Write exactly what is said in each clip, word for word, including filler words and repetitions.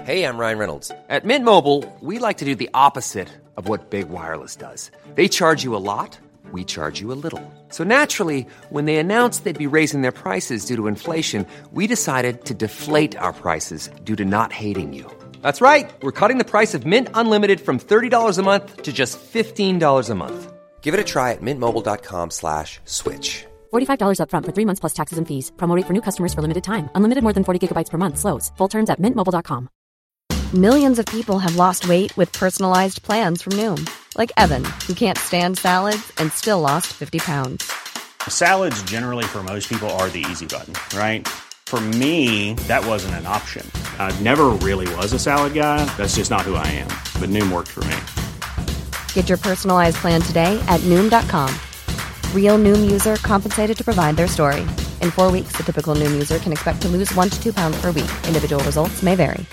Hey, I'm Ryan Reynolds. At Mint Mobile, we like to do the opposite of what Big Wireless does. They charge you a lot, we charge you a little. So naturally, when they announced they'd be raising their prices due to inflation, we decided to deflate our prices due to not hating you. That's right. We're cutting the price of Mint Unlimited from thirty dollars a month to just fifteen dollars a month. Give it a try at mintmobile.com slash switch. forty-five dollars up front for three months plus taxes and fees. Promo rate for new customers for limited time. Unlimited more than forty gigabytes per month slows. Full terms at mint mobile dot com. Millions of people have lost weight with personalized plans from Noom. Like Evan, who can't stand salads and still lost fifty pounds. Salads generally for most people are the easy button, right? For me, that wasn't an option. I never really was a salad guy. That's just not who I am. But Noom worked for me. Get your personalized plan today at Noom dot com. Real Noom user compensated to provide their story. In four weeks, the typical Noom user can expect to lose one to two pounds per week. Individual results may vary.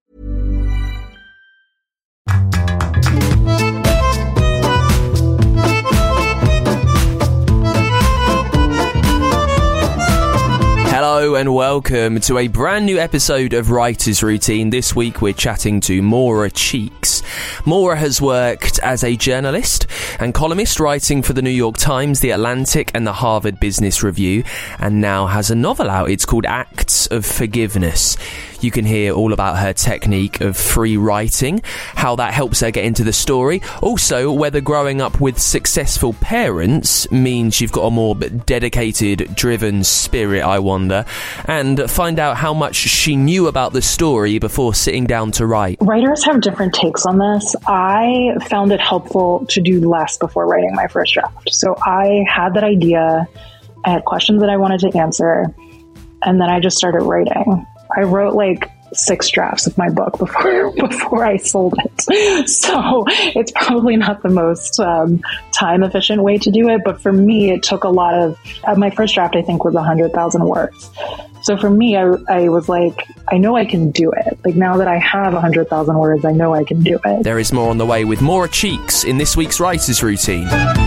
Hello and welcome to a brand new episode of Writer's Routine. This week we're chatting to Maura Cheeks. Maura has worked as a journalist and columnist writing for the New York Times, The Atlantic and the Harvard Business Review, and now has a novel out. It's called Acts of Forgiveness. You can hear all about her technique of free writing, how that helps her get into the story. Also, whether growing up with successful parents means you've got a more dedicated, driven spirit, I wonder. And find out how much she knew about the story before sitting down to write. Writers have different takes on this. I found it helpful to do less before writing my first draft. So I had that idea, I had questions that I wanted to answer, and then I just started writing. I wrote like six drafts of my book before before I sold it. So it's probably not the most um, time efficient way to do it. But for me, it took a lot of, uh, my first draft, I think, was one hundred thousand words. So for me, I, I was like, I know I can do it. Like now that I have one hundred thousand words, I know I can do it. There is more on the way with Maura Cheeks in this week's Writer's Routine.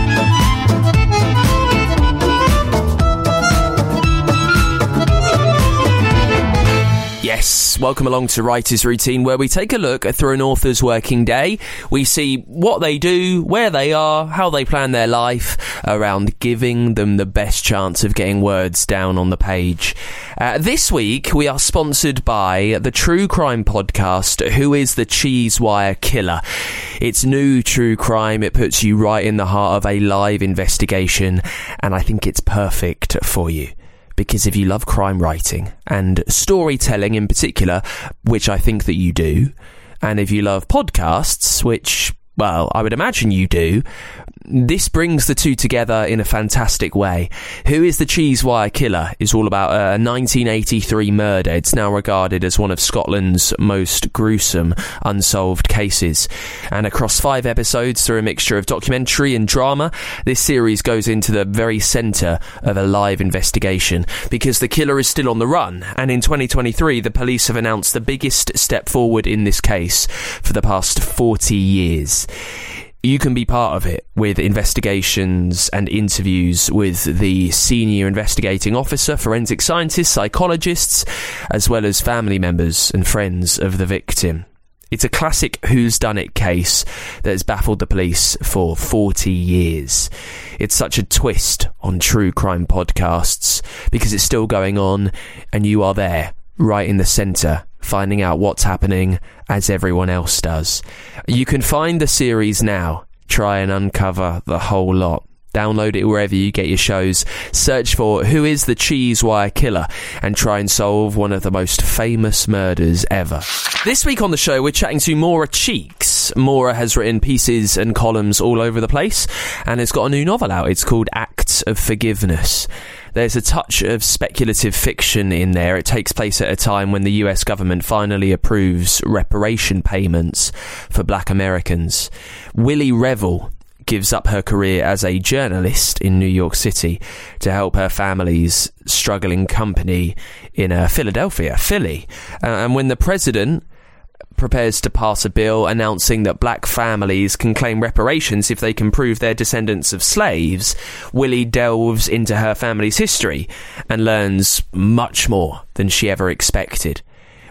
Yes, welcome along to Writer's Routine, where we take a look through an author's working day. We see what they do, where they are, how they plan their life, around giving them the best chance of getting words down on the page. Uh, this week, we are sponsored by the true crime podcast, Who is the Cheesewire Killer? It's new true crime. It puts you right in the heart of a live investigation, and I think it's perfect for you. Because if you love crime writing and storytelling in particular, which I think that you do, and if you love podcasts, which, well, I would imagine you do, this brings the two together in a fantastic way. Who is the Cheesewire Killer is all about a nineteen eighty-three murder. It's now regarded as one of Scotland's most gruesome unsolved cases. And across five episodes, through a mixture of documentary and drama, this series goes into the very centre of a live investigation, because the killer is still on the run. And in twenty twenty-three, the police have announced the biggest step forward in this case for the past forty years. You can be part of it with investigations and interviews with the senior investigating officer, forensic scientists, psychologists, as well as family members and friends of the victim. It's a classic whodunit case that has baffled the police for forty years. It's such a twist on true crime podcasts because it's still going on and you are there, right in the centre, finding out what's happening as everyone else does. You can find the series now. Try and uncover the whole lot. Download it wherever you get your shows. Search for Who is the Cheesewire Killer and try and solve one of the most famous murders ever. This week on the show, we're chatting to Maura Cheeks. Maura has written pieces and columns all over the place and has got a new novel out. It's called Acts of Forgiveness. There's a touch of speculative fiction in there. It takes place at a time when the U S government finally approves reparation payments for black Americans. Willie Revel gives up her career as a journalist in New York City to help her family's struggling company in uh, Philadelphia, Philly. Uh, and when the president prepares to pass a bill announcing that black families can claim reparations if they can prove they're descendants of slaves, Willie delves into her family's history and learns much more than she ever expected.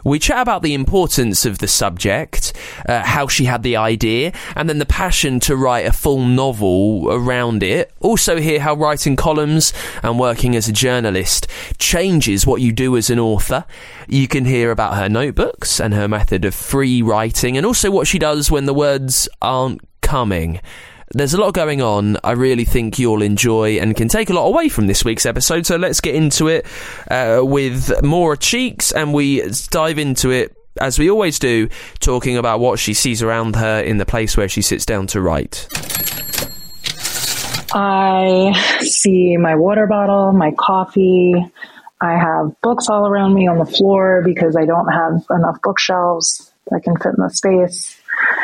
We chat about the importance of the subject, uh, how she had the idea, and then the passion to write a full novel around it. Also hear how writing columns and working as a journalist changes what you do as an author. You can hear about her notebooks and her method of free writing, and also what she does when the words aren't coming. There's a lot going on. I really think you'll enjoy and can take a lot away from this week's episode. So let's get into it uh, with Maura Cheeks, and we dive into it, as we always do, talking about what she sees around her in the place where she sits down to write. I see my water bottle, my coffee. I have books all around me on the floor because I don't have enough bookshelves that can fit in the space.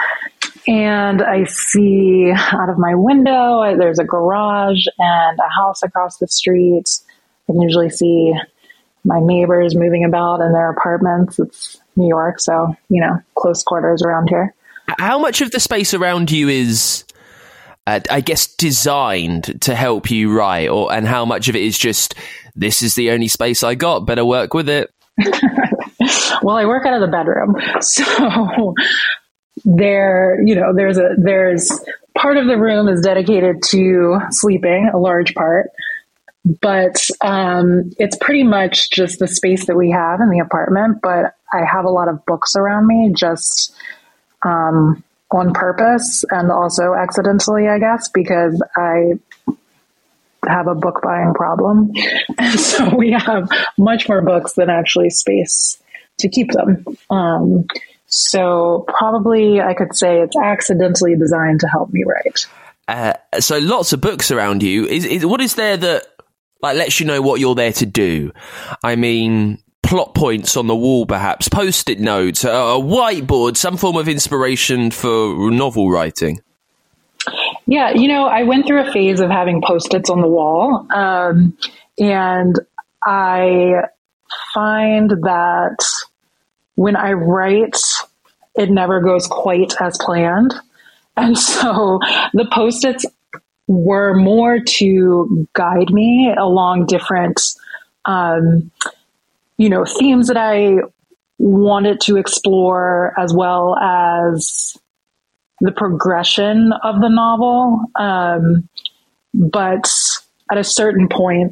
And I see out of my window, there's a garage and a house across the street. I can usually see my neighbors moving about in their apartments. It's New York, so, you know, close quarters around here. How much of the space around you is, uh, I guess, designed to help you write? Or and how much of it is just, this is the only space I got, better work with it? Well, I work out of the bedroom, so... There, you know, there's a, there's part of the room is dedicated to sleeping, a large part, but, um, it's pretty much just the space that we have in the apartment. But I have a lot of books around me just, um, on purpose and also accidentally, I guess, because I have a book buying problem. And so we have much more books than actually space to keep them. Um, So probably I could say it's accidentally designed to help me write. Uh, so lots of books around you. Is, is what is there that like lets you know what you're there to do? I mean, plot points on the wall, perhaps post-it notes, a, a whiteboard, some form of inspiration for novel writing. Yeah, you know, I went through a phase of having post-its on the wall, um, and I find that when I write, it never goes quite as planned. And so the Post-its were more to guide me along different, um, you know, themes that I wanted to explore, as well as the progression of the novel. Um, but at a certain point,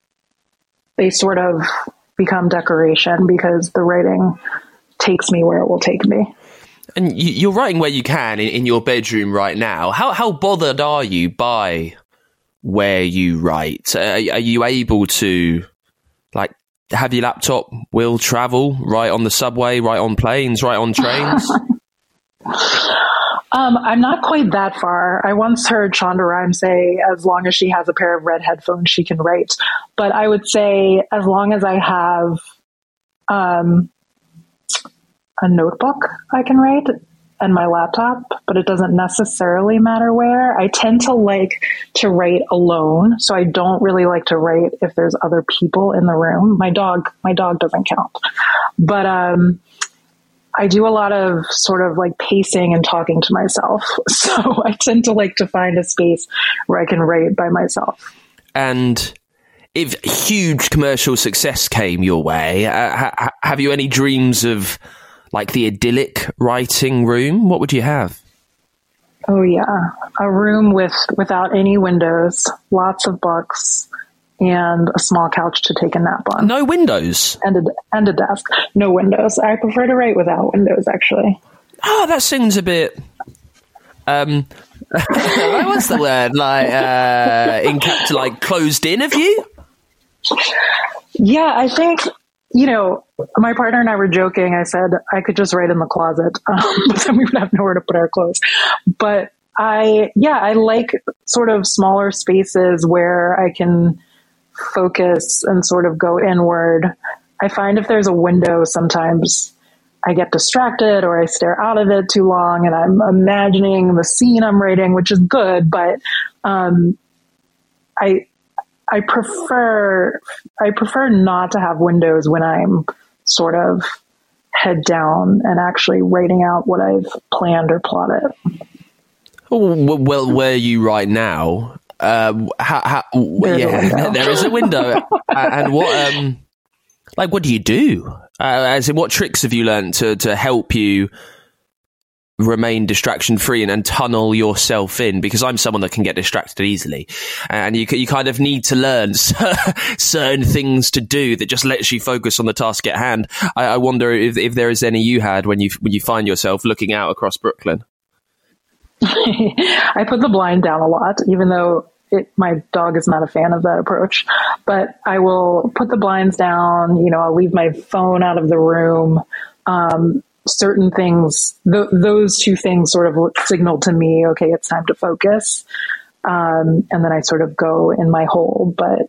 they sort of become decoration because the writing takes me where it will take me. And you're writing where you can in, in your bedroom right now. How how bothered are you by where you write? Uh, are you able to, like, have your laptop will travel right on the subway, right on planes, right on trains? um, I'm not quite that far. I once heard Shonda Rhimes say, as long as she has a pair of red headphones, she can write. But I would say as long as I have... Um, a notebook I can write and my laptop, but it doesn't necessarily matter where. I tend to like to write alone, so I don't really like to write if there's other people in the room. My dog, my dog doesn't count, but um, I do a lot of sort of like pacing and talking to myself. So I tend to like to find a space where I can write by myself. And if huge commercial success came your way, uh, ha- have you any dreams of like the idyllic writing room? What would you have? Oh yeah, a room with without any windows, lots of books, and a small couch to take a nap on. No windows? And a, and a desk. No windows. I prefer to write without windows, actually. Oh, that sounds a bit... Um, what's the word? Like, uh, in cap- like closed in of you? Yeah, I think... You know, my partner and I were joking. I said I could just write in the closet, um, but then we would have nowhere to put our clothes. But I, yeah, I like sort of smaller spaces where I can focus and sort of go inward. I find if there's a window, sometimes I get distracted or I stare out of it too long and I'm imagining the scene I'm writing, which is good, but um, I... I prefer I prefer not to have windows when I'm sort of head down and actually writing out what I've planned or plotted. Oh, well, where you right now? Uh, how, how, yeah, there is a window. And what? Um, like, what do you do? Uh, as in, what tricks have you learned to, to help you remain distraction free and, and tunnel yourself in? Because I'm someone that can get distracted easily, and you you kind of need to learn certain things to do that just lets you focus on the task at hand. I, I wonder if, if there is any you had when you when you find yourself looking out across Brooklyn. I put the blind down a lot, even though it, my dog is not a fan of that approach. But I will put the blinds down. You know, I'll leave my phone out of the room. Um, certain things, th- those two things sort of signal to me, okay, it's time to focus. Um, and then I sort of go in my hole. But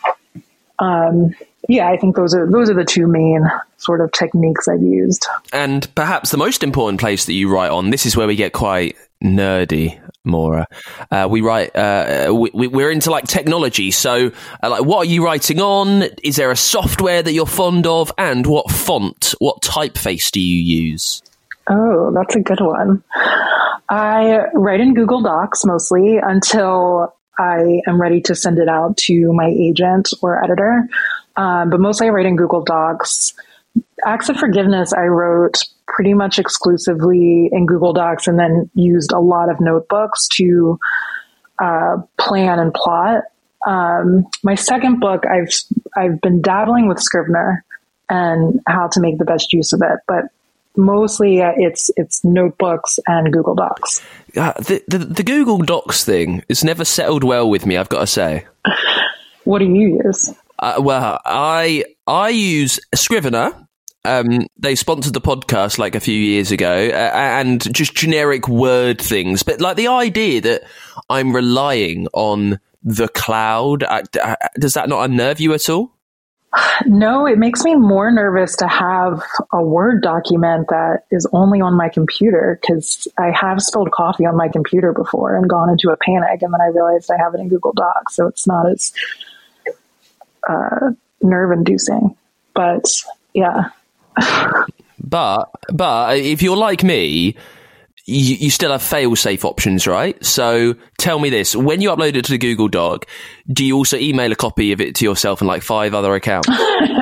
um, yeah, I think those are those are the two main sort of techniques I've used. And perhaps the most important place that you write on, this is where we get quite nerdy, Maura. Uh, we write, uh, we, we're into like technology. So uh, like, what are you writing on? Is there a software that you're fond of? And what font, what typeface do you use? Oh, that's a good one. I write in Google Docs mostly until I am ready to send it out to my agent or editor. Um, but mostly I write in Google Docs. Acts of Forgiveness, I wrote pretty much exclusively in Google Docs and then used a lot of notebooks to uh, plan and plot. Um, my second book, I've I've been dabbling with Scrivener and how to make the best use of it, but mostly uh, it's it's notebooks and Google Docs. Uh, the, the the Google Docs thing has never settled well with me, I've got to say. What do you use? Uh, well, I I use Scrivener. Um, they sponsored the podcast like a few years ago, uh, and just generic word things. But like the idea that I'm relying on the cloud, uh, uh, does that not unnerve you at all? No, it makes me more nervous to have a Word document that is only on my computer, because I have spilled coffee on my computer before and gone into a panic, and then I realized I have it in Google Docs, so it's not as uh, nerve-inducing. But yeah. but but if you're like me, you, you still have fail-safe options, right? So tell me this: when you upload it to the Google Doc, do you also email a copy of it to yourself and like five other accounts?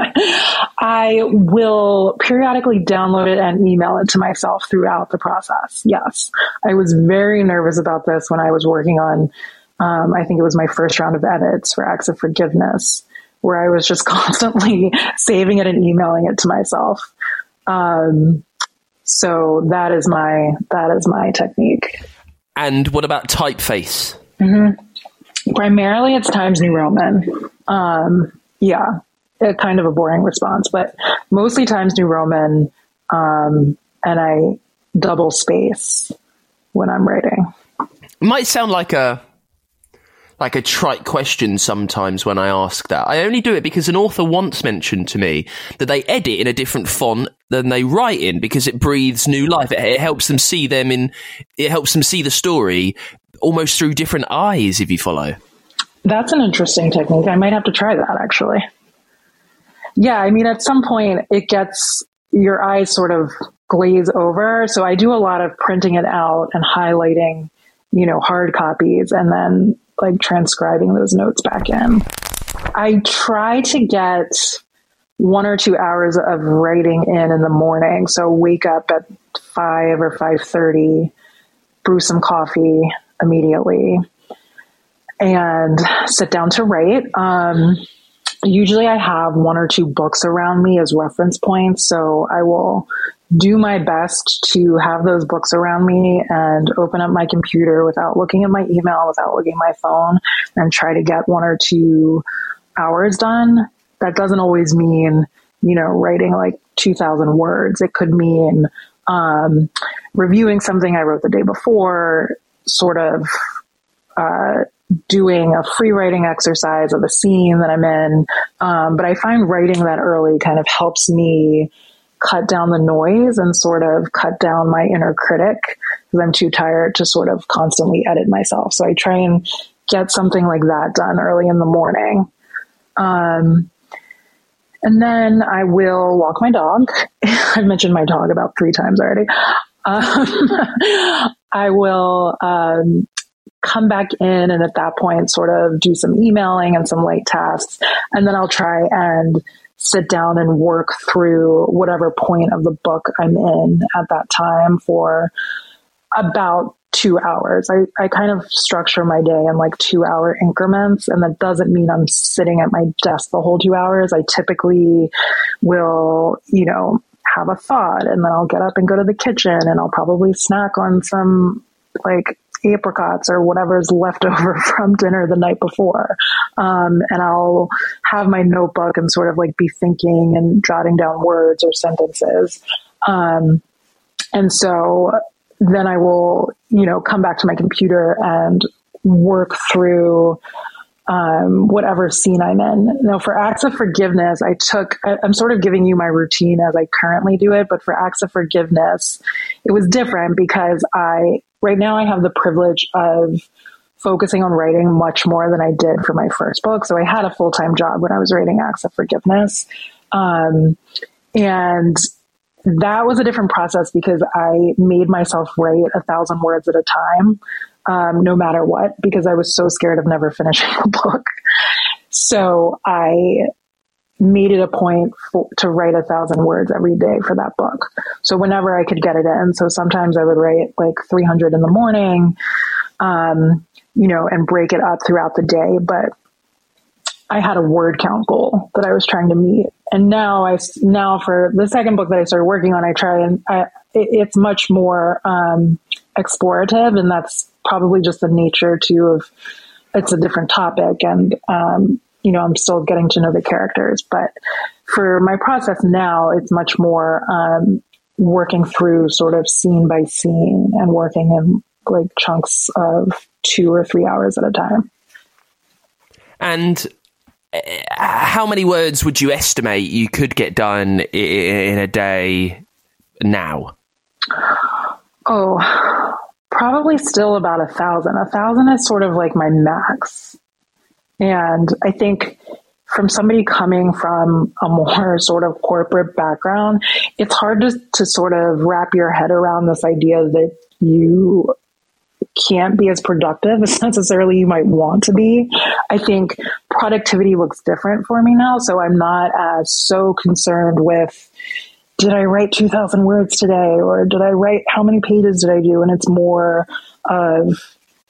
I will periodically download it and email it to myself throughout the process. Yes, I was very nervous about this when I was working on. Um, I think it was my first round of edits for Acts of Forgiveness, where I was just constantly saving it and emailing it to myself. Um, so that is my, that is my technique. And what about typeface? Mm-hmm. Primarily it's Times New Roman. Um, yeah, a kind of a boring response, but mostly Times New Roman. Um, and I double space when I'm writing. It might sound like a, like a trite question sometimes when I ask that. I only do it because an author once mentioned to me that they edit in a different font than they write in because it breathes new life. It, it helps them see them in, it helps them see the story almost through different eyes, if you follow. That's an interesting technique. I might have to try that, actually. Yeah, I mean, at some point it gets, your eyes sort of glaze over. So I do a lot of printing it out and highlighting, you know, hard copies and then like transcribing those notes back in. I try to get one or two hours of writing in in the morning. So wake up at five or five thirty, brew some coffee immediately, and sit down to write. Um, usually I have one or two books around me as reference points. So I will do my best to have those books around me and open up my computer without looking at my email, without looking at my phone, and try to get one or two hours done. That doesn't always mean, you know, writing like two thousand words. It could mean um, reviewing something I wrote the day before, sort of uh, doing a free writing exercise of a scene that I'm in. Um, but I find writing that early kind of helps me cut down the noise and sort of cut down my inner critic, because I'm too tired to sort of constantly edit myself. So I try and get something like that done early in the morning. Um, and then I will walk my dog. I've mentioned my dog about three times already. Um, I will um, come back in and at that point sort of do some emailing and some light tasks. And then I'll try and sit down and work through whatever point of the book I'm in at that time for about two hours. I, I kind of structure my day in like two hour increments, and that doesn't mean I'm sitting at my desk the whole two hours. I typically will, you know, have a thought, and then I'll get up and go to the kitchen, and I'll probably snack on some like apricots or whatever's left over from dinner the night before. Um, and I'll have my notebook and sort of like be thinking and jotting down words or sentences. Um, and so then I will, you know, come back to my computer and work through um, whatever scene I'm in. Now, for Acts of Forgiveness, I took, I, I'm sort of giving you my routine as I currently do it, but for Acts of Forgiveness, it was different because I, right now I have the privilege of focusing on writing much more than I did for my first book. So I had a full-time job when I was writing Acts of Forgiveness. Um, and that was a different process because I made myself write a thousand words at a time, um, no matter what, because I was so scared of never finishing the book. So I made it a point for, to write a thousand words every day for that book. So whenever I could get it in. So sometimes I would write like three hundred in the morning, um, you know, and break it up throughout the day. But I had a word count goal that I was trying to meet. And now I, now for the second book that I started working on, I try and I, it, it's much more, um, explorative, and that's probably just the nature too of, it's a different topic. And, um, you know, I'm still getting to know the characters, but for my process now, it's much more, um, working through sort of scene by scene and working in like chunks of two or three hours at a time. And how many words would you estimate you could get done in a day now? Oh, probably still about a thousand. A thousand is sort of like my max. And I think from somebody coming from a more sort of corporate background, it's hard to, to sort of wrap your head around this idea that you can't be as productive as necessarily you might want to be. I think productivity looks different for me now. So I'm not as so concerned with, did I write two thousand words today? Or did I write, how many pages did I do? And it's more of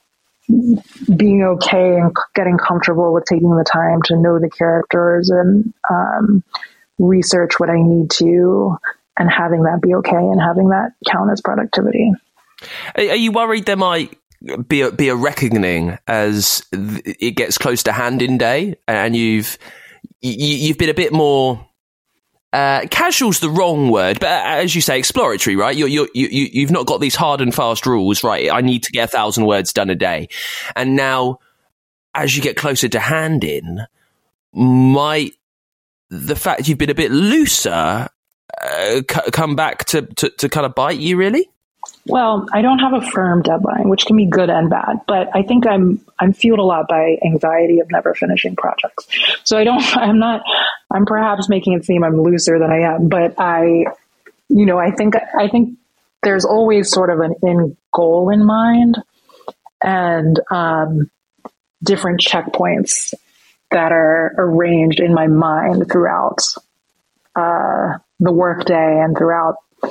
being okay and getting comfortable with taking the time to know the characters and um, research what I need to, and having that be okay and having that count as productivity. Are you worried there might be a, be a reckoning as it gets close to hand-in day, and you've you, you've been a bit more uh, casual's the wrong word, but as you say, exploratory, right? You're, you're, you you've not got these hard and fast rules, right? I need to get a thousand words done a day, and now as you get closer to hand-in, might the fact you've been a bit looser uh, c- come back to, to to kind of bite you, really? Well, I don't have a firm deadline, which can be good and bad, but I think I'm, I'm fueled a lot by anxiety of never finishing projects. So I don't, I'm not, I'm perhaps making it seem I'm looser than I am, but I, you know, I think, I think there's always sort of an end goal in mind, and, um, different checkpoints that are arranged in my mind throughout, uh, the workday and throughout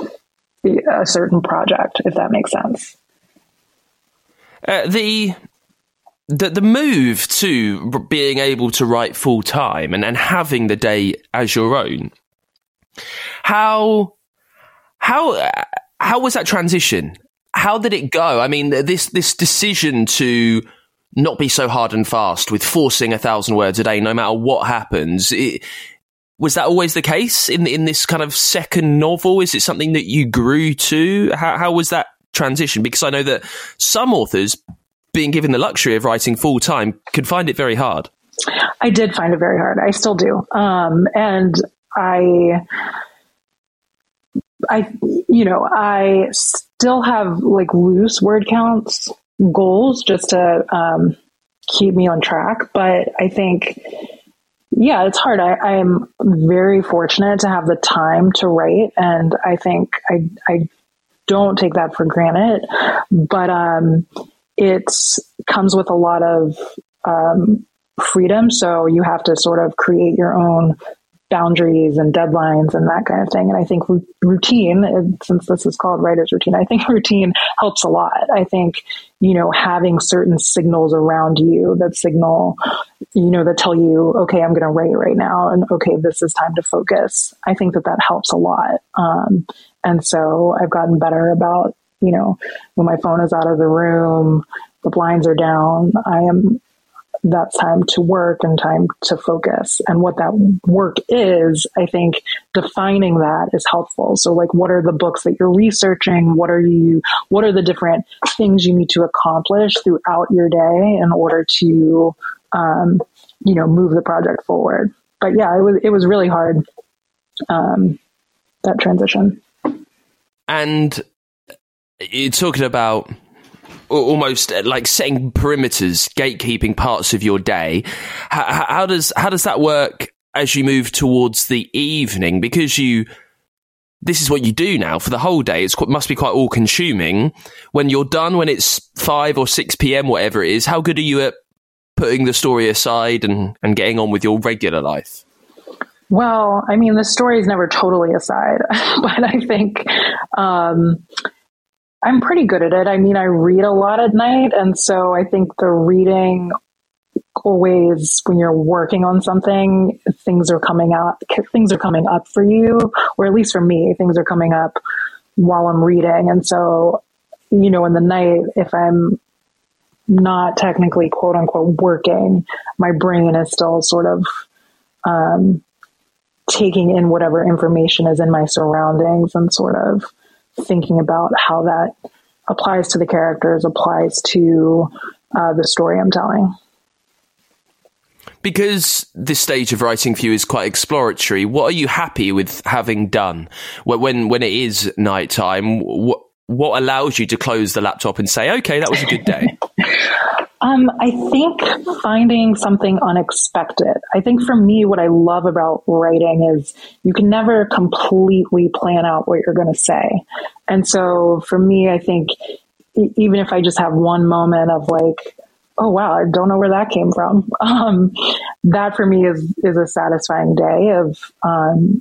a certain project, if that makes sense. Uh, the, the the move to being able to write full time and, and having the day as your own. How how how was that transition? How did it go? I mean, this this decision to not be so hard and fast with forcing a thousand words a day, no matter what happens. It, Was that always the case in in this kind of second novel? Is it something that you grew to? How, how was that transition? Because I know that some authors, being given the luxury of writing full time, could find it very hard. I did find it very hard. I still do. Um, and I, I, you know, I still have like loose word counts goals just to um, keep me on track. But I think, yeah, it's hard. I, I'm very fortunate to have the time to write, and I think I I don't take that for granted. But um, it comes with a lot of um, freedom, so you have to sort of create your own boundaries and deadlines and that kind of thing. And I think r- routine, since this is called writer's routine, I think routine helps a lot. I think, you know, having certain signals around you that signal, you know, that tell you, okay, I'm going to write right now. And okay, this is time to focus. I think that that helps a lot. Um, and so I've gotten better about, you know, when my phone is out of the room, the blinds are down, I am that's time to work and time to focus. And what that work is, I think defining that is helpful. So like, what are the books that you're researching? What are you, what are the different things you need to accomplish throughout your day in order to, um, you know, move the project forward? But yeah, it was, it was really hard, um, that transition. And you're talking about almost like setting perimeters, gatekeeping parts of your day. How, how does how does that work as you move towards the evening? Because you, this is what you do now for the whole day. It's it must be quite all consuming. When you're done, when it's five or six p.m., whatever it is, how good are you at putting the story aside and, and getting on with your regular life? Well, I mean, the story is never totally aside, but I think um, I'm pretty good at it. I mean, I read a lot at night. And so I think the reading always, when you're working on something, things are coming out, things are coming up for you, or at least for me, things are coming up while I'm reading. And so, you know, in the night, if I'm not technically quote unquote working, my brain is still sort of, um, taking in whatever information is in my surroundings and sort of thinking about how that applies to the characters, applies to uh, the story I'm telling. Because this stage of writing for you is quite exploratory, what are you happy with having done? When when it is nighttime, what, what allows you to close the laptop and say, okay, that was a good day? Um, I think finding something unexpected. I think for me, what I love about writing is you can never completely plan out what you're going to say. And so for me, I think even if I just have one moment of like, oh, wow, I don't know where that came from. Um, that for me is, is a satisfying day of, um,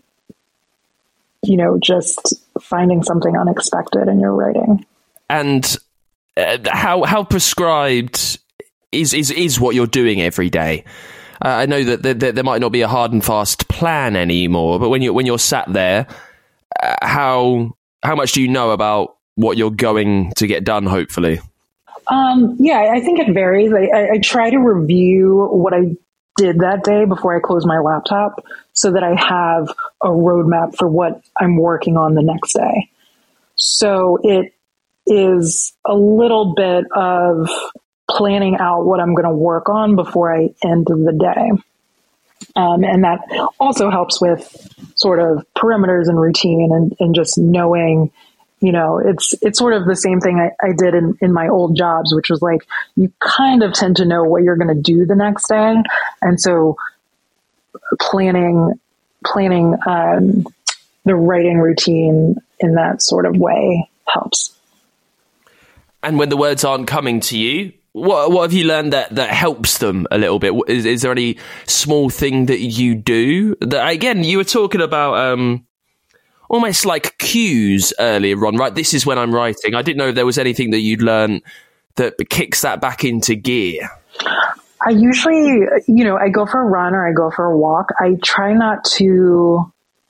you know, just finding something unexpected in your writing. And uh, how, how prescribed is, is, is what you're doing every day? Uh, I know that there, there might not be a hard and fast plan anymore, but when you when you're sat there, uh, how how much do you know about what you're going to get done? Hopefully, um, yeah, I think it varies. I, I, I try to review what I did that day before I close my laptop, so that I have a roadmap for what I'm working on the next day. So it is a little bit of planning out what I'm going to work on before I end the day. Um, and that also helps with sort of perimeters and routine and, and just knowing, you know, it's, it's sort of the same thing I, I did in, in my old jobs, which was like, you kind of tend to know what you're going to do the next day. And so planning, planning, um, the writing routine in that sort of way helps. And when the words aren't coming to you, What what have you learned that, that helps them a little bit? Is, is there any small thing that you do? That, again, you were talking about um, almost like cues earlier on, right? This is when I'm writing. I didn't know if there was anything that you'd learn that kicks that back into gear. I usually, you know, I go for a run or I go for a walk. I try not to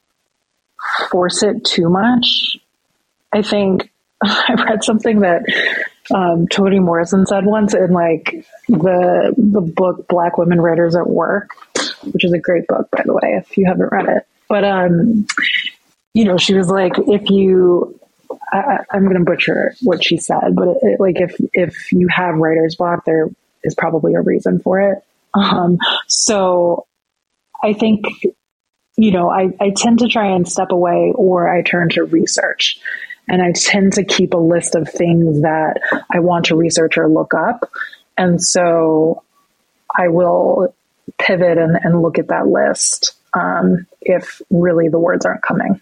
force it too much. I think I read something that um, Toni Morrison said once in like the the book Black Women Writers at Work, which is a great book, by the way, if you haven't read it. But, um, you know, she was like, if you, I, I'm going to butcher what she said, but it, it, like if, if you have writer's block, there is probably a reason for it. Um, so I think, you know, I, I tend to try and step away, or I turn to research. And I tend to keep a list of things that I want to research or look up. And so I will pivot and, and look at that list um, if really the words aren't coming.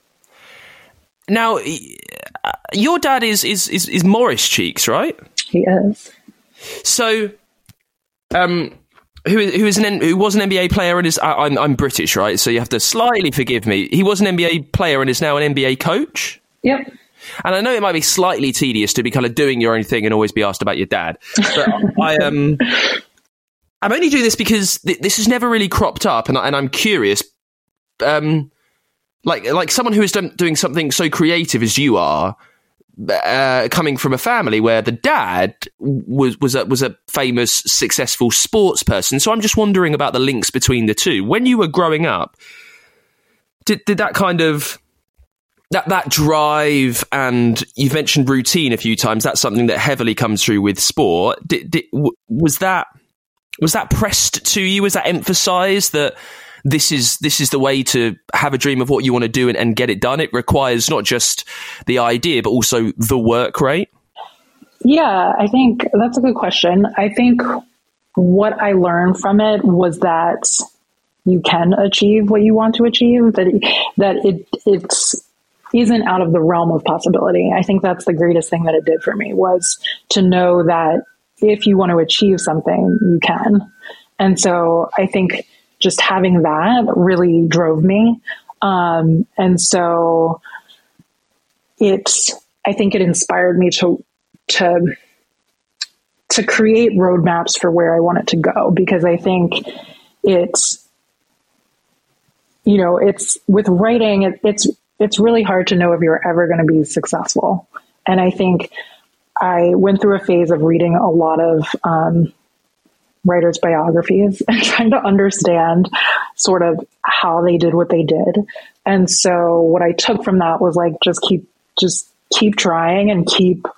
Now, your dad is, is, is, is Morris Cheeks, right? He is. So, um, who who is an who was an N B A player and is I, I'm I'm British, right? So you have to slightly forgive me. He was an N B A player and is now an N B A coach. Yep. And I know it might be slightly tedious to be kind of doing your own thing and always be asked about your dad, but I um I'm only doing this because th- this has never really cropped up, and I, and I'm curious. Um, like like someone who is done, doing something so creative as you are. Uh, coming from a family where the dad was was a, was a famous, successful sports person, so I'm just wondering about the links between the two. When you were growing up, did did that kind of that that drive, and you've mentioned routine a few times? That's something that heavily comes through with sport. Did, did, was that was that pressed to you? Was that emphasised that this is this is the way to have a dream of what you want to do and, and get it done? It requires not just the idea, but also the work rate. Yeah, I think that's a good question. I think what I learned from it was that you can achieve what you want to achieve, that it, that it it's isn't out of the realm of possibility. I think that's the greatest thing that it did for me, was to know that if you want to achieve something, you can. And so I think just having that really drove me. Um, and so it's, I think it inspired me to, to, to create roadmaps for where I want it to go, because I think it's, you know, it's with writing, it, it's, it's really hard to know if you're ever going to be successful. And I think I went through a phase of reading a lot of, um, writers' biographies and trying to understand sort of how they did what they did. And so what I took from that was like, just keep, just keep trying and keep,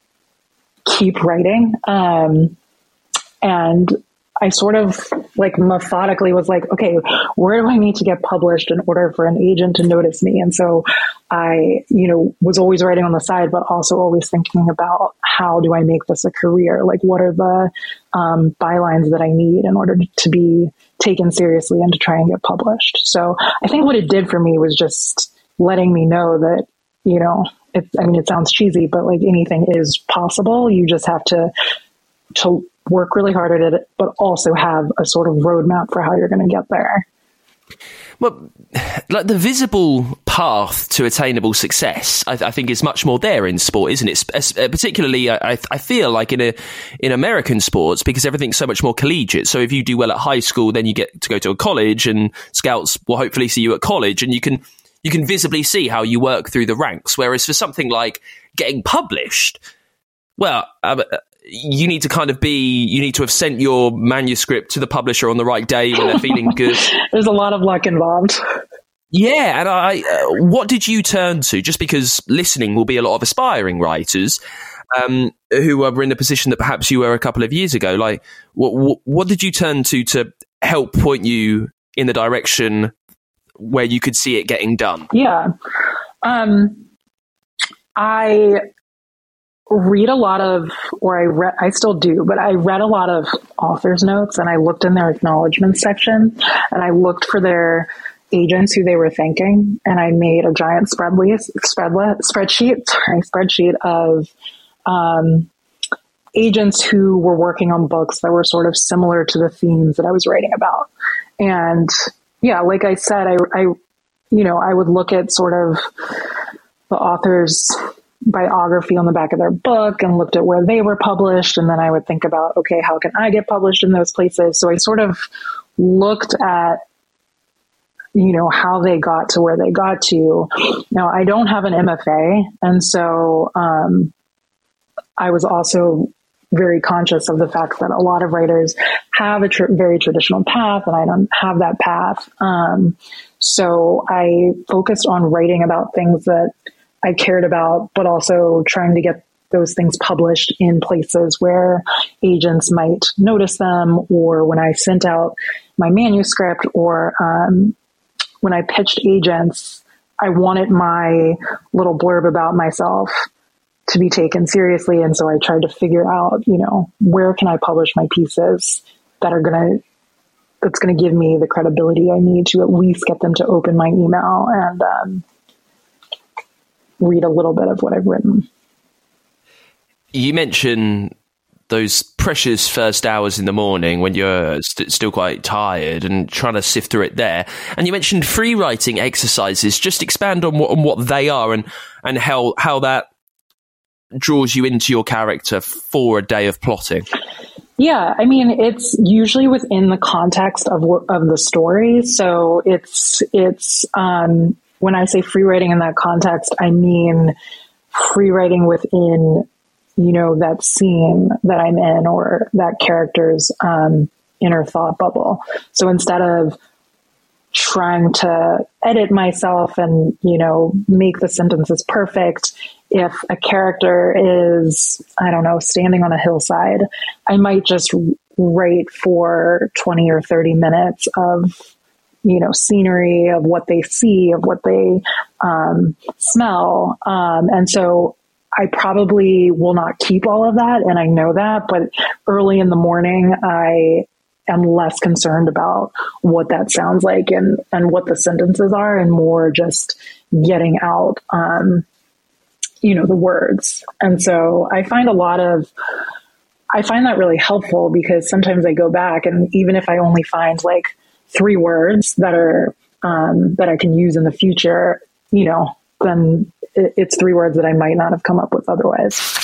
keep writing. Um, and I sort of like methodically was like, okay, where do I need to get published in order for an agent to notice me? And so I, you know, was always writing on the side, but also always thinking about how do I make this a career? Like, what are the um, bylines that I need in order to be taken seriously and to try and get published? So I think what it did for me was just letting me know that, you know, it, I mean, it sounds cheesy, but like anything is possible. You just have to, to work really hard at it, but also have a sort of roadmap for how you're going to get there. Well, like the visible path to attainable success, I, I think is much more there in sport, isn't it? As, uh, particularly, I, I feel like in a in American sports, because everything's so much more collegiate. So if you do well at high school, then you get to go to a college, and scouts will hopefully see you at college, and you can you can visibly see how you work through the ranks. Whereas for something like getting published, well, um, you need to kind of be, you need to have sent your manuscript to the publisher on the right day when they're feeling good. There's a lot of luck involved. Yeah. And I, uh, what did you turn to? Just because listening will be a lot of aspiring writers um, who are in the position that perhaps you were a couple of years ago. Like, what, what, what did you turn to to help point you in the direction where you could see it getting done? Yeah. Um, I read a lot of, or I read, I still do, but I read a lot of authors' notes, and I looked in their acknowledgement section, and I looked for their agents who they were thanking, and I made a giant spread list, spread list, spreadsheet, sorry, spreadsheet of um, agents who were working on books that were sort of similar to the themes that I was writing about. And yeah, like I said, I, I you know, I would look at sort of the author's biography on the back of their book and looked at where they were published. And then I would think about, okay, how can I get published in those places? So I sort of looked at, you know, how they got to where they got to. Now, I don't have an M F A. And so um, I was also very conscious of the fact that a lot of writers have a tr- very traditional path, and I don't have that path. Um, so I focused on writing about things that I cared about, but also trying to get those things published in places where agents might notice them, or when I sent out my manuscript, or um, when I pitched agents, I wanted my little blurb about myself to be taken seriously. And so I tried to figure out, you know, where can I publish my pieces that are going to, that's going to give me the credibility I need to at least get them to open my email and, um, read a little bit of what I've written. You mentioned those precious first hours in the morning when you're st- still quite tired and trying to sift through it there. And you mentioned free writing exercises. Just expand on what, on what they are and, and how, how that draws you into your character for a day of plotting. Yeah, I mean, it's usually within the context of of the story. So it's it's um, when I say free writing in that context, I mean free writing within, you know, that scene that I'm in or that character's um, inner thought bubble. So instead of trying to edit myself and, you know, make the sentences perfect, if a character is, I don't know, standing on a hillside, I might just write for twenty or thirty minutes of, you know, scenery, of what they see, of what they um, smell. Um, and so I probably will not keep all of that, and I know that, but early in the morning, I am less concerned about what that sounds like and, and what the sentences are, and more just getting out, um, you know, the words. And so I find a lot of, I find that really helpful, because sometimes I go back, and even if I only find like three words that are, um, that I can use in the future, you know, then it, it's three words that I might not have come up with otherwise.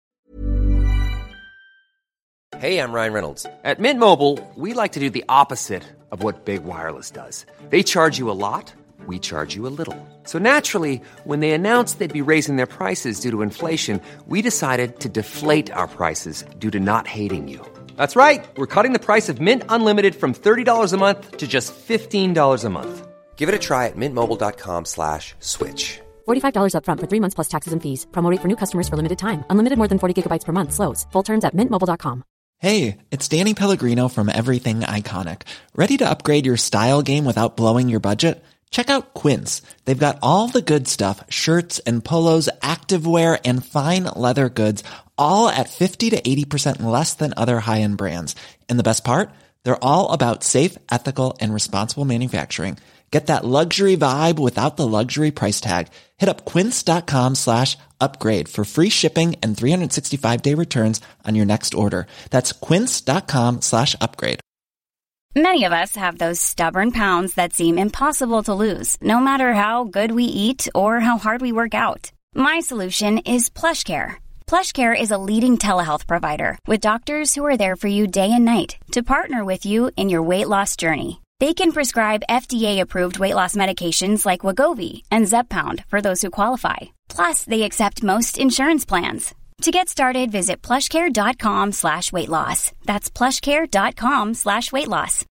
Hey, I'm Ryan Reynolds. At Mint Mobile, we like to do the opposite of what Big Wireless does. They charge you a lot, we charge you a little. So naturally, when they announced they'd be raising their prices due to inflation, we decided to deflate our prices due to not hating you. That's right. We're cutting the price of Mint Unlimited from thirty dollars a month to just fifteen dollars a month. Give it a try at mintmobile.com slash switch. forty-five dollars up front for three months plus taxes and fees. Promo rate for new customers for limited time. Unlimited more than forty gigabytes per month slows. Full terms at mint mobile dot com. Hey, it's Danny Pellegrino from Everything Iconic. Ready to upgrade your style game without blowing your budget? Check out Quince. They've got all the good stuff, shirts and polos, activewear, and fine leather goods, all at fifty to eighty percent less than other high-end brands. And the best part? They're all about safe, ethical, and responsible manufacturing. Get that luxury vibe without the luxury price tag. Hit up quince.com slash upgrade for free shipping and three sixty-five day returns on your next order. That's quince.com slash upgrade. Many of us have those stubborn pounds that seem impossible to lose, no matter how good we eat or how hard we work out. My solution is PlushCare. PlushCare is a leading telehealth provider with doctors who are there for you day and night to partner with you in your weight loss journey. They can prescribe F D A-approved weight loss medications like Wegovy and Zepbound for those who qualify. Plus, they accept most insurance plans. To get started, visit plushcare.com slash weight loss. That's plushcare.com slash weight loss.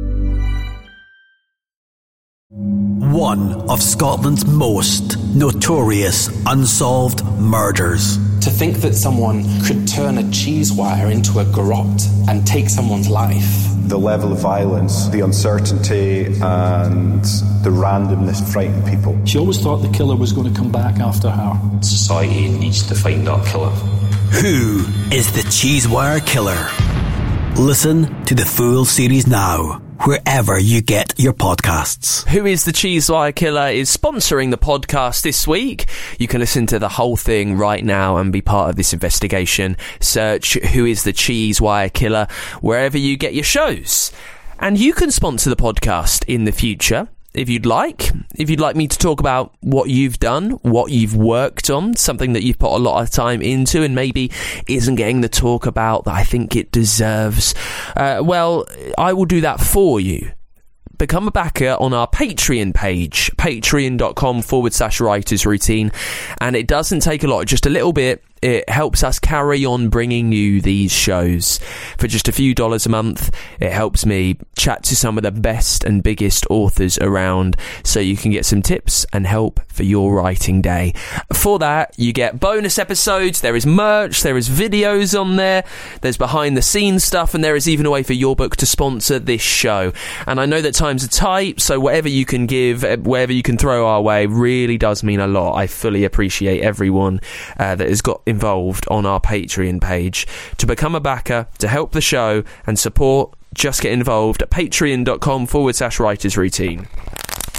One of Scotland's most notorious unsolved murders. To think that someone could turn a cheese wire into a garrote and take someone's life. The level of violence, the uncertainty, and the randomness frightened people. She always thought the killer was going to come back after her. Society needs to find that killer. Who is the Cheesewire Killer? Listen to the full series now, wherever you get your podcasts. Who is the Cheesewire Killer is sponsoring the podcast this week. You can listen to the whole thing right now and be part of this investigation. Search Who is the Cheesewire Killer wherever you get your shows. And you can sponsor the podcast in the future if you'd like. If you'd like me to talk about what you've done, what you've worked on, something that you've put a lot of time into and maybe isn't getting the talk about that I think it deserves, uh, well, I will do that for you. Become a backer on our Patreon page, patreon.com forward slash writers routine. And it doesn't take a lot, just a little bit. It helps us carry on bringing you these shows. For just a few dollars a month, it helps me chat to some of the best and biggest authors around so you can get some tips and help for your writing day. For that, you get bonus episodes, there is merch, there is videos on there, there's behind the scenes stuff, and there is even a way for your book to sponsor this show. And I know that times are tight, so whatever you can give, whatever you can throw our way really does mean a lot. I fully appreciate everyone uh, that has got involved on our Patreon page. To become a backer, to help the show and support, just get involved at patreon.com forward slash writers routine.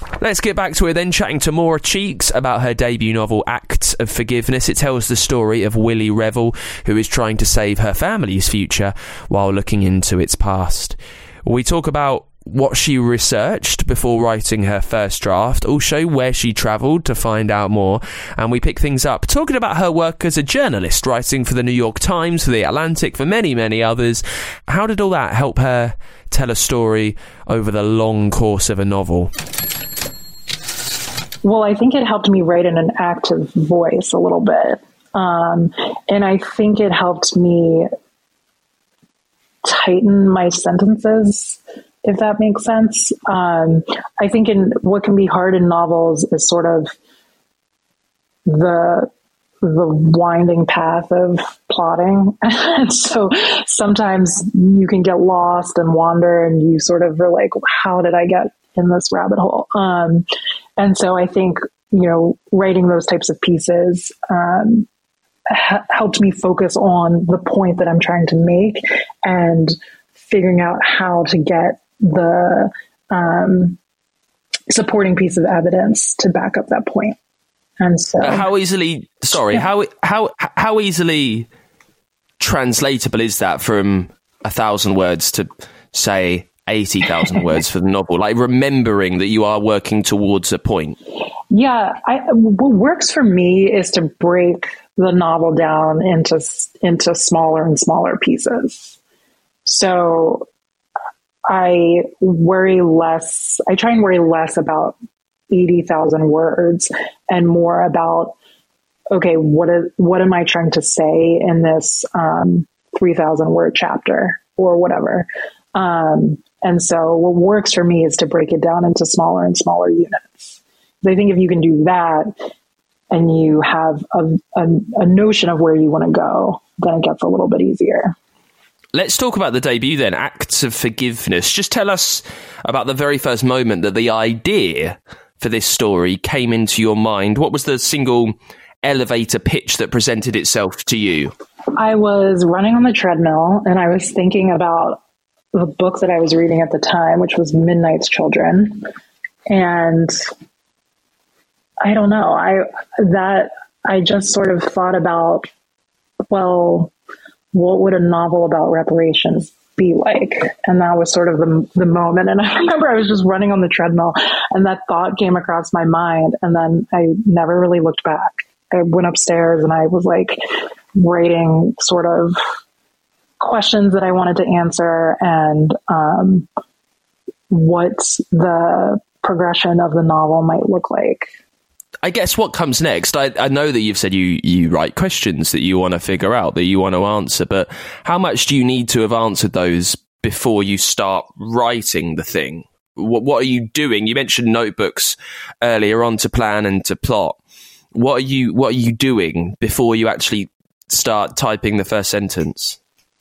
Let's get back to it then, chatting to Maura Cheeks about her debut novel, Acts of Forgiveness. It tells the story of Willie Revel, who is trying to save her family's future while looking into its past. We talk about what she researched before writing her first draft, also where she travelled to find out more, and we pick things up talking about her work as a journalist, writing for the New York Times, for The Atlantic, for many, many others. How did all that help her tell a story over the long course of a novel? Well, I think it helped me write in an active voice a little bit. Um, and I think it helped me tighten my sentences, if that makes sense. Um, I think in what can be hard in novels is sort of the the winding path of plotting. And so sometimes you can get lost and wander, and you sort of are like, how did I get in this rabbit hole? Um, and so I think, you know, writing those types of pieces um, ha- helped me focus on the point that I'm trying to make and figuring out how to get the um, supporting piece of evidence to back up that point. And so, uh, how easily, sorry, yeah. how how how easily translatable is that from a thousand words to, say, eighty thousand words for the novel? Like, remembering that you are working towards a point. Yeah, I, what works for me is to break the novel down into into smaller and smaller pieces. So I worry less. I try and worry less about eighty thousand words and more about, okay, what is, what am I trying to say in this um, three thousand word chapter or whatever? Um, and so what works for me is to break it down into smaller and smaller units. I think if you can do that and you have a, a, a notion of where you want to go, then it gets a little bit easier. Let's talk about the debut then, Acts of Forgiveness. Just tell us about the very first moment that the idea for this story came into your mind. What was the single elevator pitch that presented itself to you? I was running on the treadmill and I was thinking about the book that I was reading at the time, which was Midnight's Children. And I don't know, I that I just sort of thought about, well, what would a novel about reparations be like? And that was sort of the, the moment. And I remember I was just running on the treadmill and that thought came across my mind. And then I never really looked back. I went upstairs and I was like writing sort of questions that I wanted to answer and um, what the progression of the novel might look like. I guess what comes next, I, I know that you've said you, you write questions that you want to figure out, that you want to answer, but how much do you need to have answered those before you start writing the thing? What, what are you doing? You mentioned notebooks earlier on to plan and to plot. What are you, what are you doing before you actually start typing the first sentence?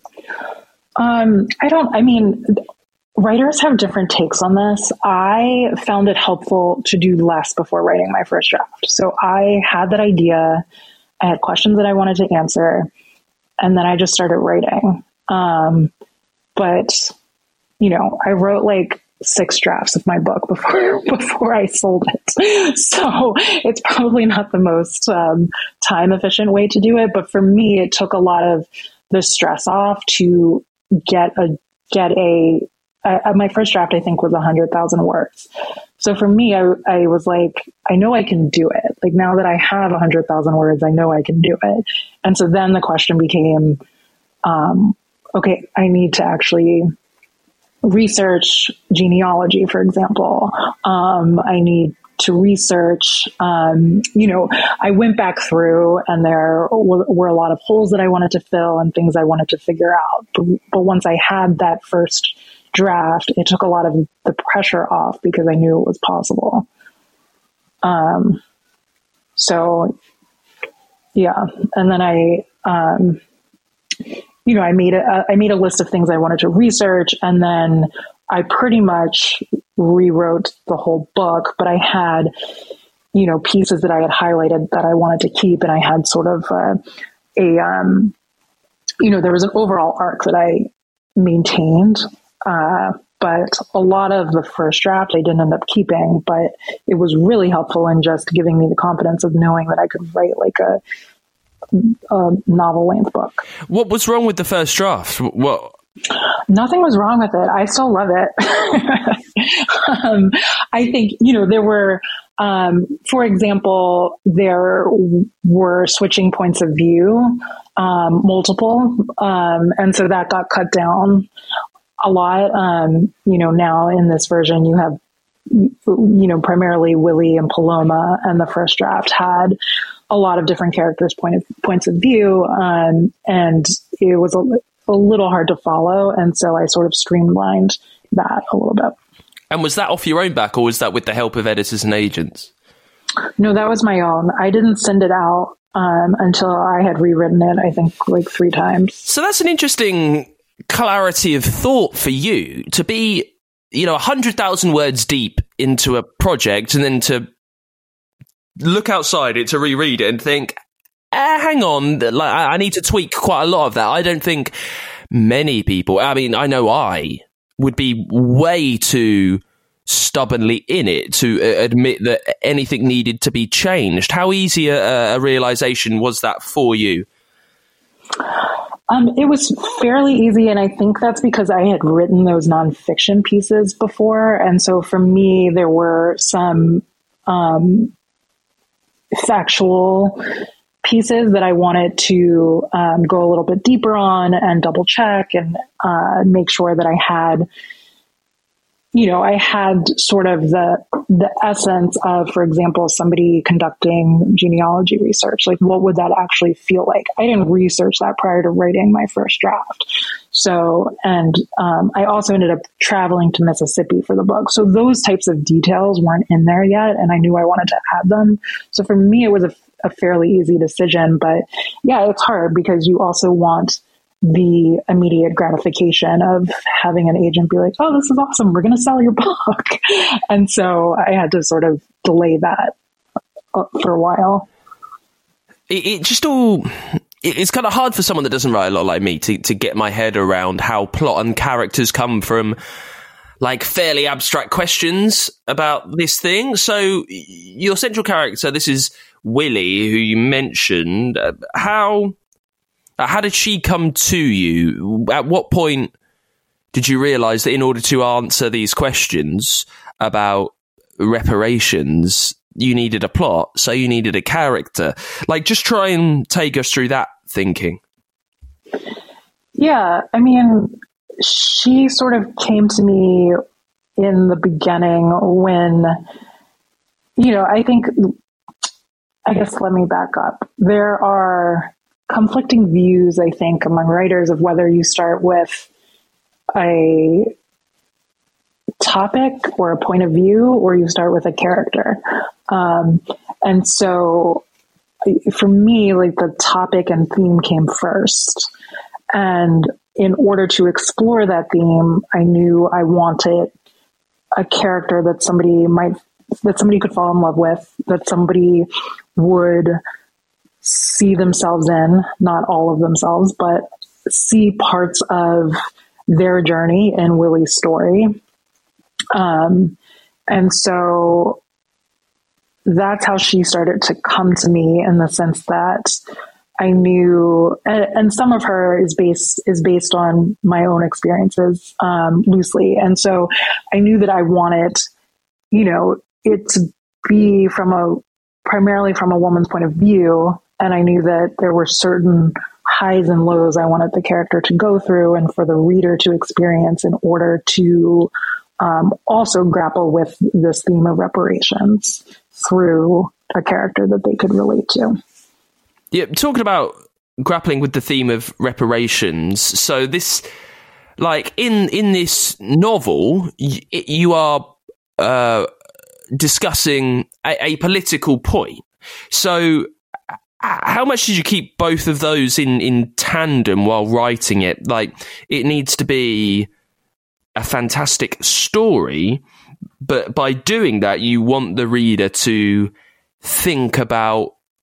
Um, I don't, I mean... Writers have different takes on this. I found it helpful to do less before writing my first draft. So I had that idea, I had questions that I wanted to answer, and then I just started writing. Um, but, you know, I wrote like six drafts of my book before before I sold it. So it's probably not the most um, time efficient way to do it. But for me, it took a lot of the stress off to get a get a Uh, my first draft, I think, was one hundred thousand words. So for me, I, I was like, I know I can do it. Like, now that I have one hundred thousand words, I know I can do it. And so then the question became, um, okay, I need to actually research genealogy, for example. Um, I need to research, um, you know, I went back through and there w- were a lot of holes that I wanted to fill and things I wanted to figure out. But, but once I had that first draft, it took a lot of the pressure off because I knew it was possible. Um, so yeah. And then I, um, you know, I made a, I made a list of things I wanted to research, and then I pretty much rewrote the whole book, but I had, you know, pieces that I had highlighted that I wanted to keep. And I had sort of a, a um, you know, there was an overall arc that I maintained. Uh, but a lot of the first draft I didn't end up keeping, but it was really helpful in just giving me the confidence of knowing that I could write like a, a novel length book. What was wrong with the first draft? What? Nothing was wrong with it. I still love it. um, I think, you know, there were, um, for example, there were switching points of view, um, multiple. Um, and so that got cut down a lot. Um, you know, now in this version, you have, you know, primarily Willie and Paloma, and the first draft had a lot of different characters' point of, points of view. Um, and it was a, a little hard to follow. And so I sort of streamlined that a little bit. And was that off your own back, or was that with the help of editors and agents? No, that was my own. I didn't send it out um, until I had rewritten it, I think, like three times. So that's an interesting clarity of thought for you, to be, you know, one hundred thousand words deep into a project and then to look outside it, to reread it and think, eh, hang on, like, I need to tweak quite a lot of that. I don't think many people, I mean, I know I would be way too stubbornly in it to uh, admit that anything needed to be changed. How easy a, a realization was that for you? Um, it was fairly easy, and I think that's because I had written those nonfiction pieces before, and so for me, there were some um, factual pieces that I wanted to um, go a little bit deeper on and double check and uh, make sure that I had, you know, I had sort of the the essence of, for example, somebody conducting genealogy research. Like, what would that actually feel like? I didn't research that prior to writing my first draft. So, and um, I also ended up traveling to Mississippi for the book. So those types of details weren't in there yet, and I knew I wanted to add them. So for me, it was a, a fairly easy decision. But yeah, it's hard because you also want the immediate gratification of having an agent be like, oh, this is awesome, we're going to sell your book. And so I had to sort of delay that for a while. It, it just all, it, it's kind of hard for someone that doesn't write a lot like me to, to get my head around how plot and characters come from like fairly abstract questions about this thing. So your central character, this is Willie, who you mentioned, uh, how... How did she come to you? At what point did you realise that in order to answer these questions about reparations, you needed a plot, so you needed a character? Like, just try and take us through that thinking. Yeah, I mean, she sort of came to me in the beginning when, you know, I think, I guess let me back up. There are conflicting views, I think, among writers of whether you start with a topic or a point of view or you start with a character. Um, and so for me, like, the topic and theme came first. And in order to explore that theme, I knew I wanted a character that somebody might, that somebody could fall in love with, that somebody would see themselves in, not all of themselves, but see parts of their journey in Willie's story. Um, and so that's how she started to come to me, in the sense that I knew, and, and some of her is based, is based on my own experiences, um, loosely. And so I knew that I wanted, you know, it to be from a, primarily from a woman's point of view. And I knew that there were certain highs and lows I wanted the character to go through and for the reader to experience in order to um, also grapple with this theme of reparations through a character that they could relate to. Yeah, talking about grappling with the theme of reparations. So this, like, in, in this novel, y- you are uh, discussing a, a political point. So how much did you keep both of those in, in tandem while writing it? Like, it needs to be a fantastic story, but by doing that, you want the reader to think about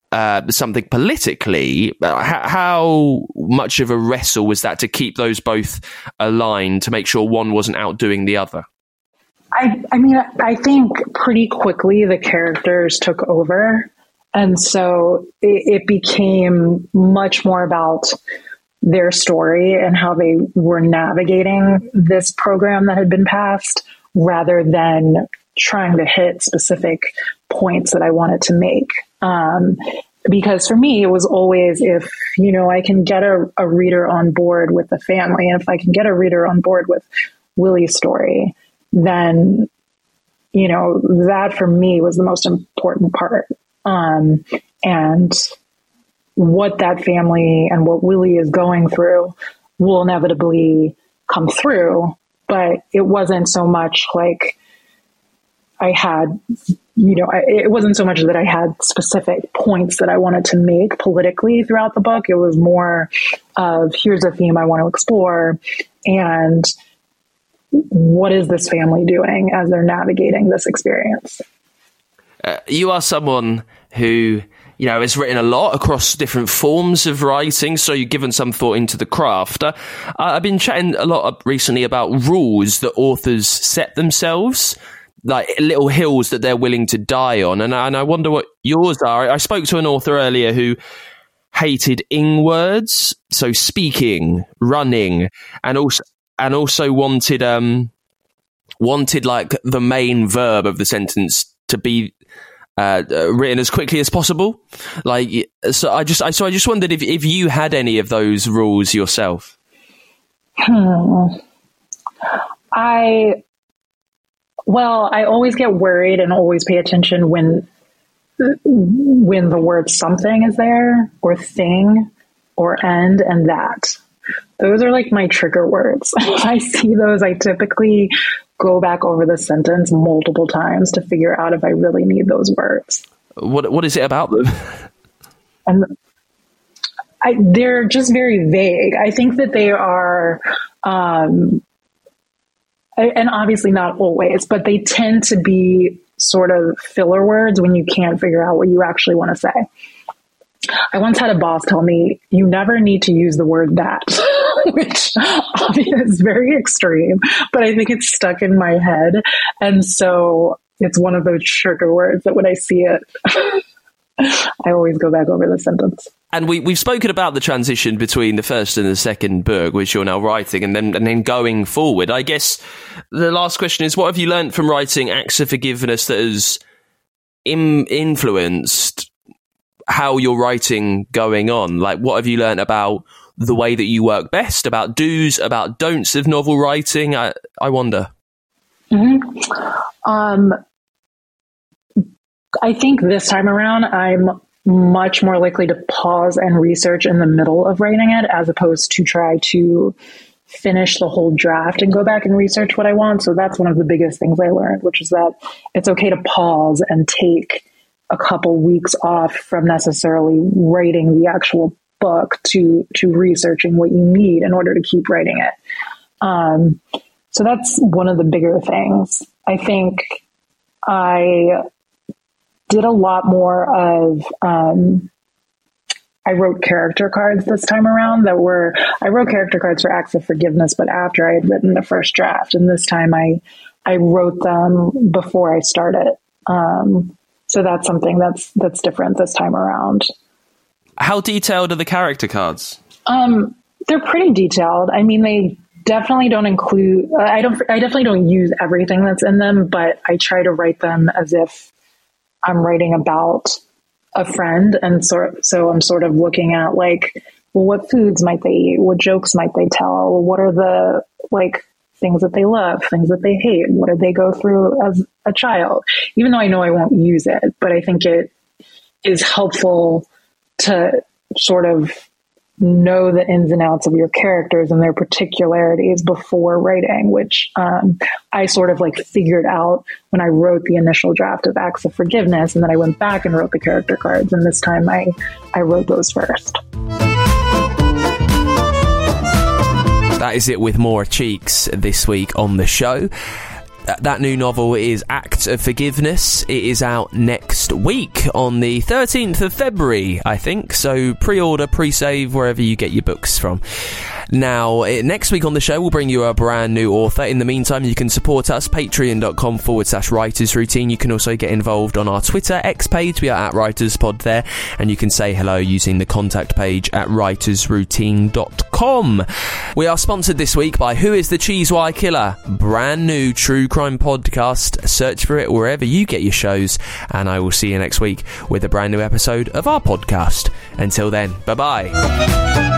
uh, something politically. Uh, how, how much of a wrestle was that to keep those both aligned, to make sure one wasn't outdoing the other? I, I mean, I think pretty quickly the characters took over. And so it, it became much more about their story and how they were navigating this program that had been passed, rather than trying to hit specific points that I wanted to make. Um, because for me, it was always, if, you know, I can get a, a reader on board with the family, and if I can get a reader on board with Willie's story, then, you know, that for me was the most important part. Um, and what that family and what Willie is going through will inevitably come through, but it wasn't so much like I had, you know, I, it wasn't so much that I had specific points that I wanted to make politically throughout the book. It was more of, here's a theme I want to explore, and what is this family doing as they're navigating this experience? Uh, you are someone who, you know, has written a lot across different forms of writing, so you've given some thought into the craft. Uh, I've been chatting a lot recently about rules that authors set themselves, like little hills that they're willing to die on, and, and I wonder what yours are. I spoke to an author earlier who hated ing words, so speaking, running, and also and also wanted um wanted like the main verb of the sentence to be Uh, uh, written as quickly as possible. Like, so I just, I, so I just wondered if, if you had any of those rules yourself. Hmm. I, well, I always get worried and always pay attention when, when the word something is there, or thing, or and, and that. Those are like my trigger words. If I see those, I typically go back over the sentence multiple times to figure out if I really need those words. What What is it about them? And I, they're just very vague. I think that they are, um, and obviously not always, but they tend to be sort of filler words when you can't figure out what you actually want to say. I once had a boss tell me, you never need to use the word that, which obviously is very extreme, but I think it's stuck in my head. And so it's one of those trigger words that when I see it, I always go back over the sentence. And we, we've spoken about the transition between the first and the second book, which you're now writing, and then and then going forward. I guess the last question is, what have you learned from writing Acts of Forgiveness that has im- influenced how you're writing going on? Like, what have you learned about the way that you work best, about do's, about don'ts of novel writing? I, I wonder. Mm-hmm. Um, I think this time around, I'm much more likely to pause and research in the middle of writing it, as opposed to try to finish the whole draft and go back and research what I want. So that's one of the biggest things I learned, which is that it's okay to pause and take a couple weeks off from necessarily writing the actual book to, to researching what you need in order to keep writing it. Um, so that's one of the bigger things. I think I did a lot more of, um, I wrote character cards this time around that were, I wrote character cards for Acts of Forgiveness, but after I had written the first draft, and this time I, I wrote them before I started. Um, So that's something that's that's different this time around. How detailed are the character cards? Um, they're pretty detailed. I mean, they definitely don't include. I don't. I definitely don't use everything that's in them, but I try to write them as if I'm writing about a friend, and so so I'm sort of looking at like, well, what foods might they eat? What jokes might they tell? What are the like things that they love, things that they hate? What did they go through as a child? Even though I know I won't use it, but I think it is helpful to sort of know the ins and outs of your characters and their particularities before writing, which um, I sort of like figured out when I wrote the initial draft of Acts of Forgiveness, and then I went back and wrote the character cards, and this time I, I wrote those first. That is it with More Cheeks this week on the show. That new novel is Act of Forgiveness. It is out next week on the thirteenth of February, I think. So pre-order, pre-save, wherever you get your books from. Now, next week on the show, we'll bring you a brand new author. In the meantime, you can support us, patreon.com forward slash writers routine. You can also get involved on our Twitter X page. We are at WritersPod there. And you can say hello using the contact page at writers routine dot com. We are sponsored this week by Who is the Cheesewire Killer? Brand new true crime podcast. Search for it wherever you get your shows. And I will see you next week with a brand new episode of our podcast. Until then, bye-bye.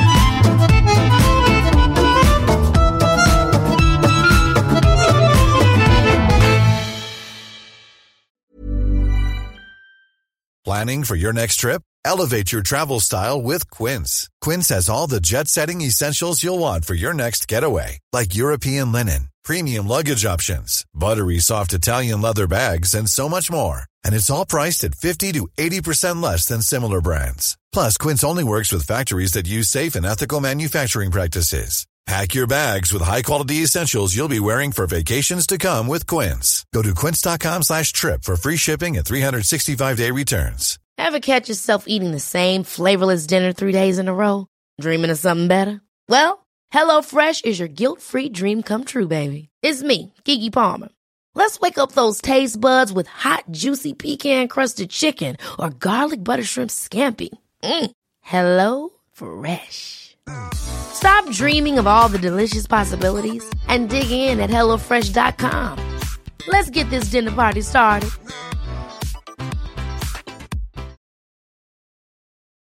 Planning for your next trip? Elevate your travel style with Quince. Quince has all the jet-setting essentials you'll want for your next getaway, like European linen, premium luggage options, buttery soft Italian leather bags, and so much more. And it's all priced at fifty to eighty percent less than similar brands. Plus, Quince only works with factories that use safe and ethical manufacturing practices. Pack your bags with high-quality essentials you'll be wearing for vacations to come with Quince. Go to quince.com slash trip for free shipping and three sixty-five day returns. Ever catch yourself eating the same flavorless dinner three days in a row? Dreaming of something better? Well, HelloFresh is your guilt-free dream come true, baby. It's me, Keke Palmer. Let's wake up those taste buds with hot, juicy pecan-crusted chicken or garlic butter shrimp scampi. Mm. Hello Fresh. Stop dreaming of all the delicious possibilities and dig in at hello fresh dot com. Let's get this dinner party started.